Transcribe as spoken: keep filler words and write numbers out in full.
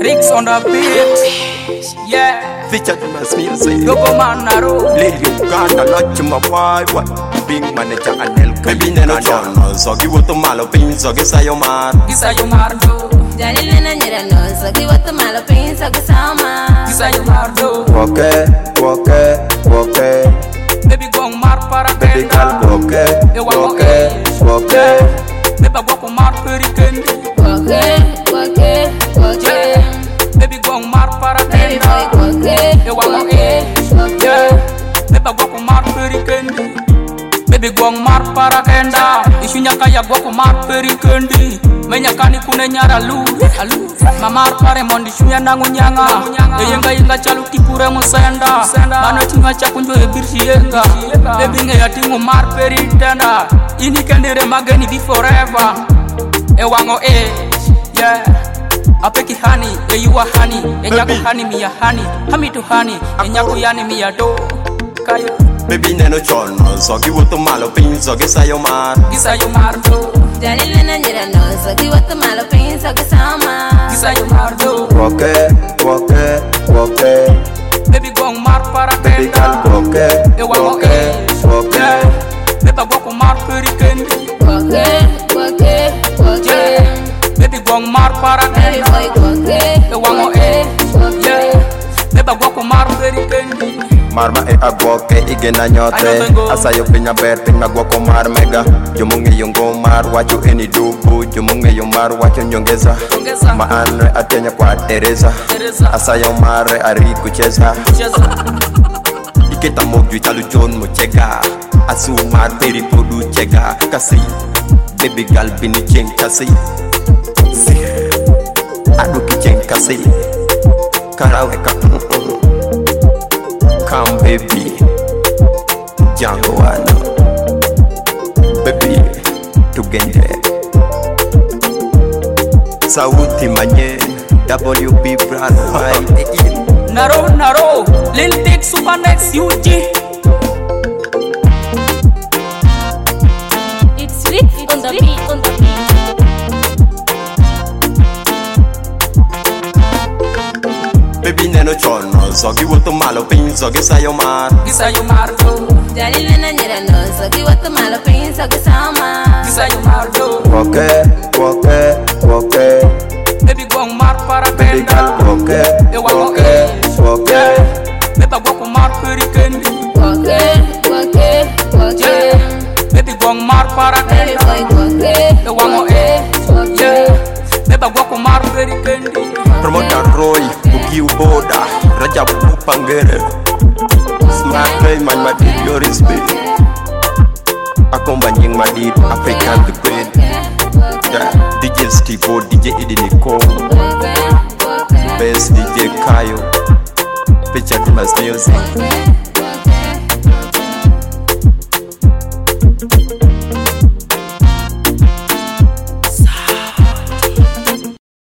Ricks on the beat, yeah. Featured in my music. Logo man Naro. Lil Uganda, not to my wife. What? Big manager and El Baby Neno John. So give what the malo pin, so give say your man. Gisa yo mardo. Jali lena nyera no, so give what the malo pin, so give sama. Gisa yo mardo. Okay, okay, okay. Baby gong mar para Baby girl, okay, okay, okay. Baby gong mar periken. Okay, okay, okay. Baby gong mar para Baby boy, okay, okay, okay. Baby gong mar periken. Baby gong mar para kenda. Isunya kaya gong mar periken di. Menyakani kune nyara lu, alu. Mamar pare mondi shunya nangu nyanga. Yenga yenga chalu tipure musenda. Mano chunga chakunjo e birshi yenga. Baby nge yatingu mar peritenda. Ini kendere mageni be forever. E wango e, yeah. Apeki hani, e yuwa hani. E nyaku hani miya hani. Hami tu hani, e nyaku yani miya do. Kayo. Baby Neno John, so give what the malo pin, so give say your man. Gisa yo mardo. Jali lena nyera no, so give what the malo pin, so give sama. Gisa yo mardo. Okay, okay, okay. Baby gong mar para Baby kenda. girl, okay, okay, okay. Baby gong mar periken. Okay, okay, okay. Baby gong mar para Baby kenda. boy, okay, E wango e, okay. Baby gong mar periken. Marma e agwoke igena nyote asa yo pinya ber pinya gwoko mar mega jomunge yongo mar wacho eni dubu jomunge yo mar wacho nyongeza maanre atenya kwa Teresa asa yo mare ari kucheza iketa mogju talu John Muchega asu mar peri podu chega kasi baby girl bini cheng kasi si adu kicheng kasi karawe ka come baby Django Wano baby tugende sauti manye W B brand Y Naro Naro Lil Big Super Next U G. It's lit on the beat, on the beat. Baby Neno John, so give what the malo pin, so give say your man. Gisa yo mardo. Jali lena nyera no, so give what the malo pin, so give sama. Gisa yo mardo. Okay, okay, okay. Baby gong mar para Baby kenda. girl, okay, okay, okay. Baby gong mar periken. Okay, okay, okay. Baby gong mar para Baby kenda. boy, okay, E wango e, okay. Baby gong mar periken. Promoter Roy, Buki Uboda, Rajab Upangere, Smart Play, man, my deep, your respect. Accompanying my deep, African the Great. Yeah, D J Steve O, D J Eddie Nicole, Best D J Kayo, Picture to my music.